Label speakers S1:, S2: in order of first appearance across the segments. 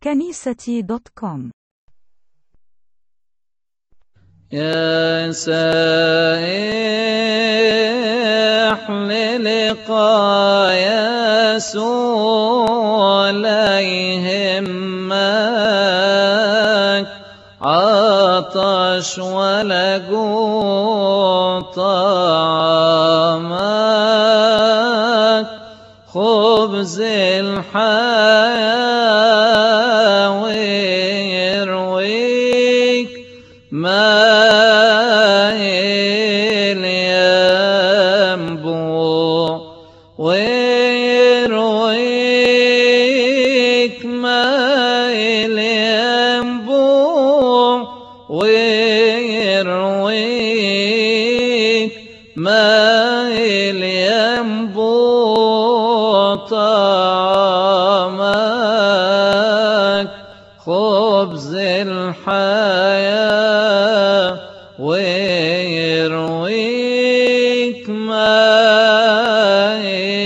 S1: كنيستي.com.
S2: يا سائح للقاء يسوع لا يهمك عطش ولا جوع طعامك خبز الحياة ويرويك ماء الينبوع ويرويك ماء الينبوع ويرويك ماء الينبوع طعامك خبز الحياة ويرويك ماء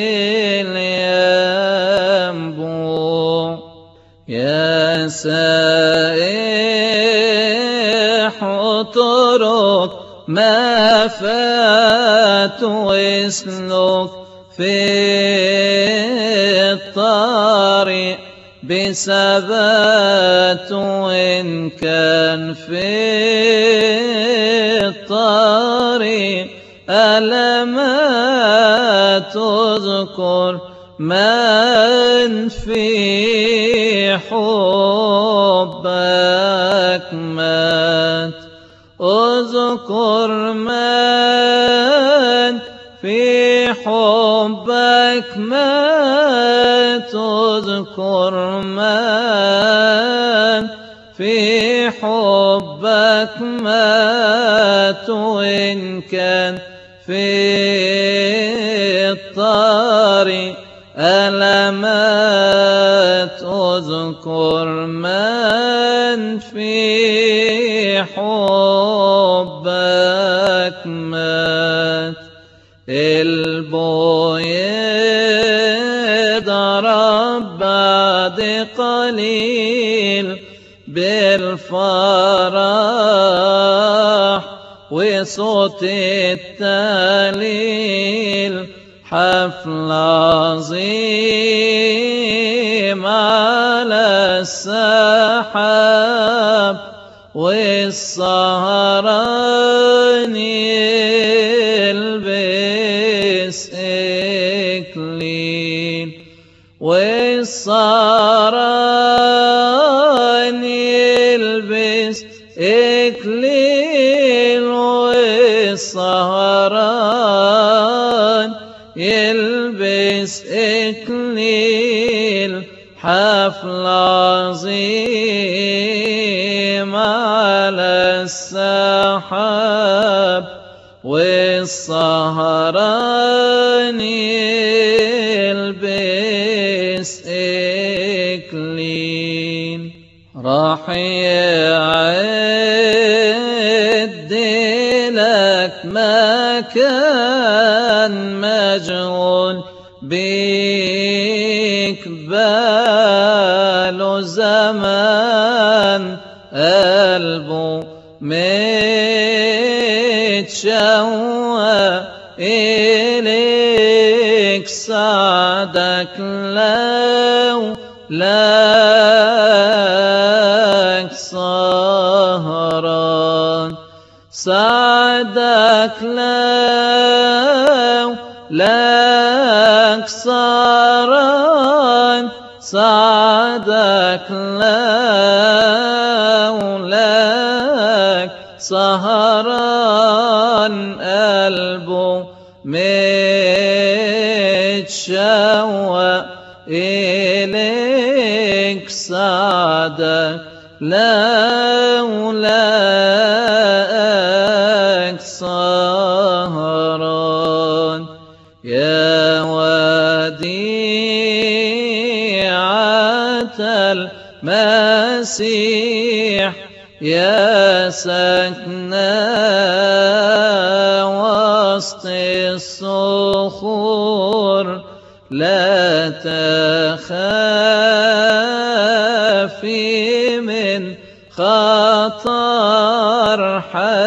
S2: الينبوع. يا سائح اترك ما فات واسلك في الطريق بثبات وإن كان في الطريق ألمات تذكر من في حبك مات اذكر من في حبك مات اذكر من في حبك مات وإن كان في الطريق ألمات اذكر من في حبك مات. البويض ضرب بعد قليل بالفرح وصوت التهليل حفل عظيم على السحاب والسهران يلبس إكليل والسهران يلبس إكليل والسهران يلبس إكليل حفل عظيم على السحاب والسهران يلبس إكليل. راح يعد لك مكان مجهول بيك باله زمان قلبه متشوق إليك سعدك لو لك سهران سعدك لو لك سهران سعدك لو لك سهران قلبه متشوق إليك سعدك لو لك سهران. يا وديعة المسيح يا سكنة وسط الصخور لا تخاف في من خطر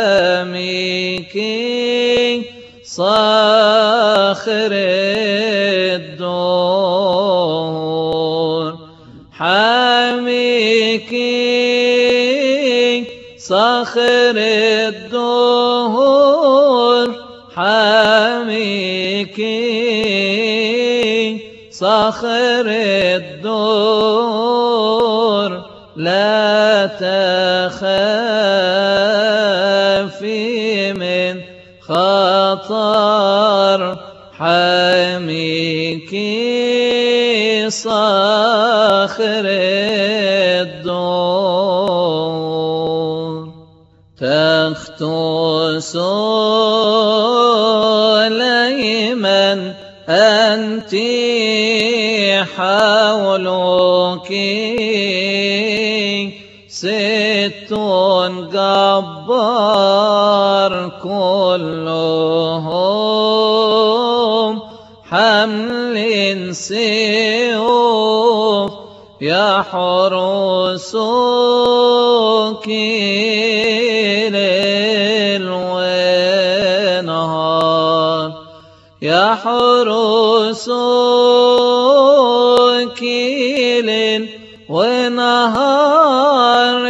S2: حميكي صاخر الدور حميكي صاخر الدهور حميكي صاخر الدور لا تخافي من خطر حميكي صاخر الدور تخت سليمان أنت حولك ست جبار كلهم حمل سيوف يحرسك ليل ونهار يحرسك ليل ونهار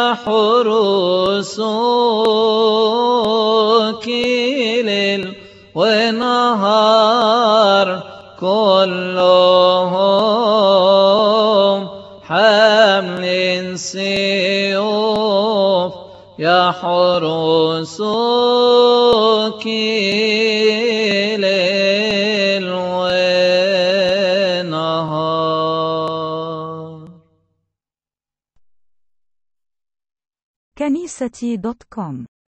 S2: يحرسك ليل ونهار كلهم حمل سيوف يحرسك ليل ونهار.
S1: كنيستي.com